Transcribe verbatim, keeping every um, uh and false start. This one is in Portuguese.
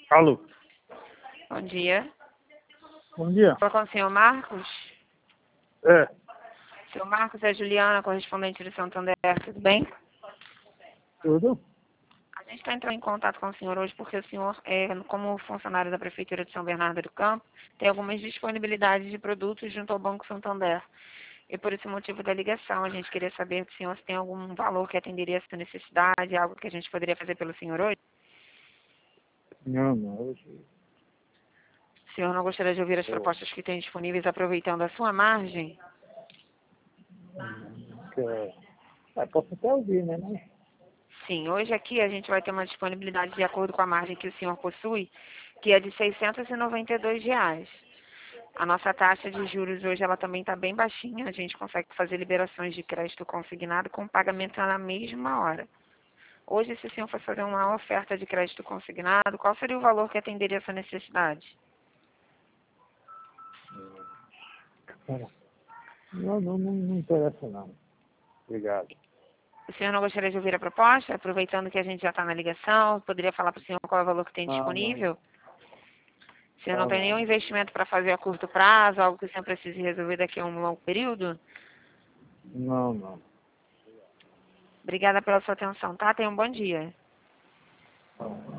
Alô, Bom dia. bom dia. Estou com o senhor Marcos. É, Senhor Marcos, é Juliana, correspondente de Santander, tudo bem? tudo? A gente está entrando em contato com o senhor hoje porque o senhor, é, como funcionário da Prefeitura de São Bernardo do Campo, tem algumas disponibilidades de produtos junto ao Banco Santander. E por esse motivo da ligação, a gente queria saber se o senhor tem algum valor que atenderia essa necessidade, algo que a gente poderia fazer pelo senhor hoje. Não, não, hoje O senhor não gostaria de ouvir as eu propostas que tem disponíveis aproveitando a sua margem? quero... É, posso até ouvir, né? Mas Sim, hoje aqui a gente vai ter uma disponibilidade de acordo com a margem que o senhor possui, que é de seiscentos e noventa e dois reais. A nossa taxa de juros hoje ela também está bem baixinha, a gente consegue fazer liberações de crédito consignado com pagamento na mesma hora. Hoje, se o senhor fosse fazer uma oferta de crédito consignado, qual seria o valor que atenderia essa necessidade? cara, não, não, não, não interessa não. Obrigado. O senhor não gostaria de ouvir a proposta? Aproveitando que a gente já está na ligação, poderia falar para o senhor qual é o valor que tem Não, não, disponível? O senhor não não, tem não. nenhum investimento para fazer a curto prazo, algo que o senhor precise resolver daqui a um longo período? Não, não. Obrigada pela sua atenção, tá? Tenha um bom dia. Não.